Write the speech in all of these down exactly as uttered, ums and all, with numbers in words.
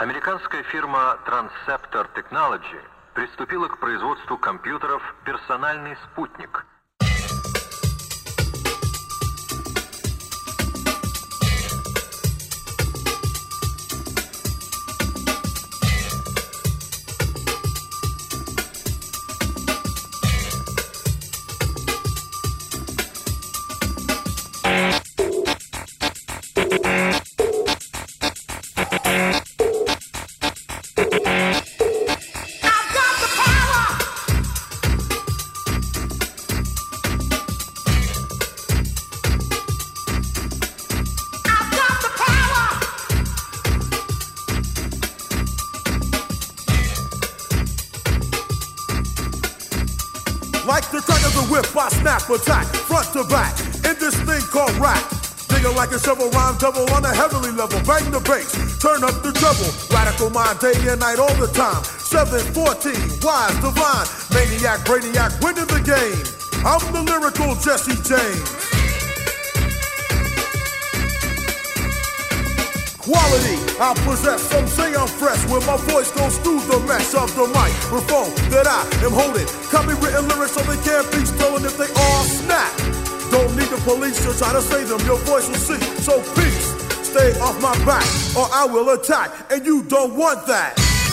Американская фирма Transceptor Technology приступила к производству компьютеров «Персональный спутник». Like the crack of the whip, I snap attack, front to back, in this thing called rap. Digging like a shovel, rhyme double on a heavenly level. Bang the bass, turn up the treble. Radical mind, day and night, all the time. seven fourteen, wise, divine, maniac, brainiac, winning the game. I'm the lyrical Jesse James. Quality, I possess, some say I'm fresh when my voice goes through the mesh of the microphone that I am holding. Copywritten lyrics so they can't be stolen if they all snap. Don't need the police to try to save them, your voice will see. So peace, stay off my back or I will attack, and you don't want that.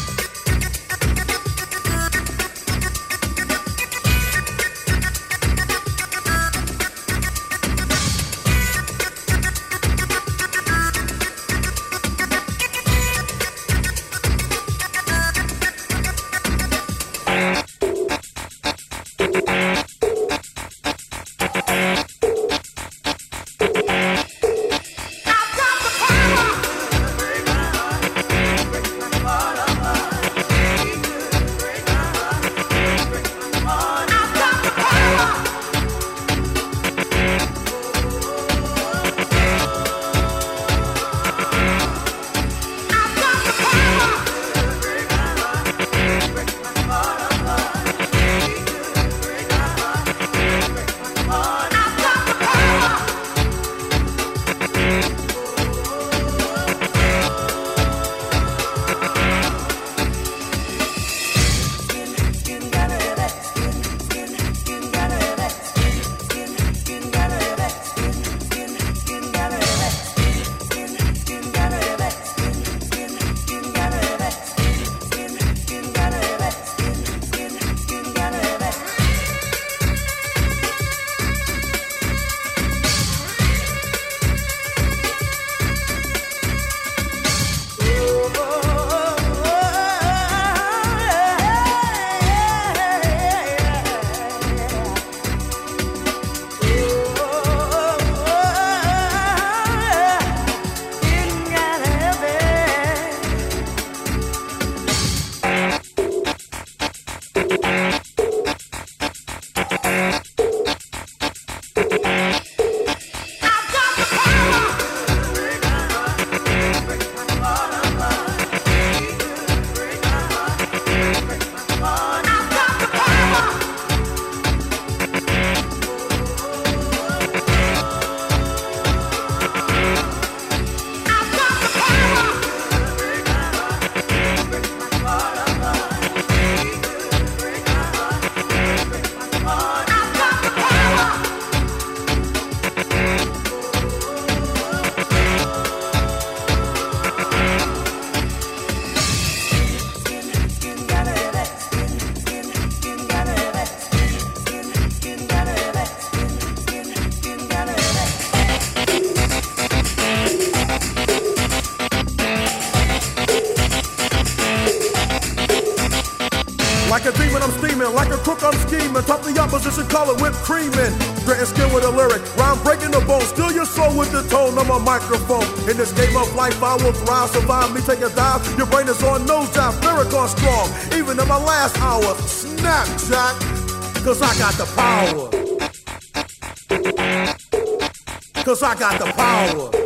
Like a demon, I'm steaming. Like a crook, I'm scheming. Top the opposition, call it whipped creaming. Gritting skin with a lyric. Rhyme breaking the bone. Steal your soul with the tone of my microphone. In this game of life, I will thrive. Survive me, take a dive. Your brain is on nosedive. Lyric on strong. Even in my last hour. Snapchat. Cause I got the power. Cause I got the power.